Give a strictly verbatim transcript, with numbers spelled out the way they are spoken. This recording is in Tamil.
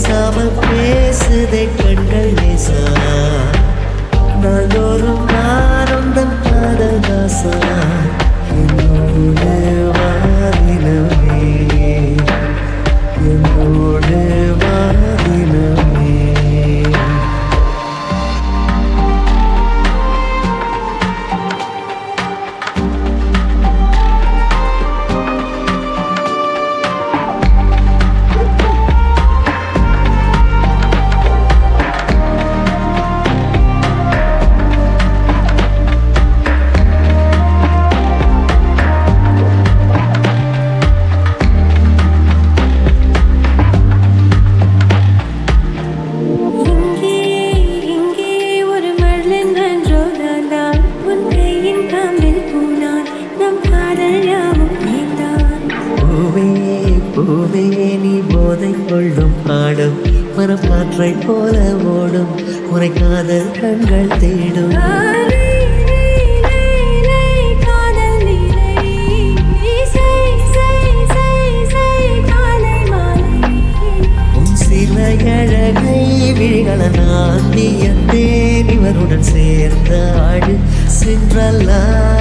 பேசாமல் பேசுதே கண்கள் நேசா நாள்தோறும் நானும் தன் காதல் தாசா என்னோடு வாதினமே என்னோடு வாதினமே பூவே நீ போதை கொள்ளும் பாடும் மரப்பாற்றை போல ஓடும் உரை காதல் கண்கள் தேடும் உன் சில அழகை விழிகள நான் வியந்தேன் இவருடன் சேர்ந்த ஆடு சென்றல்லா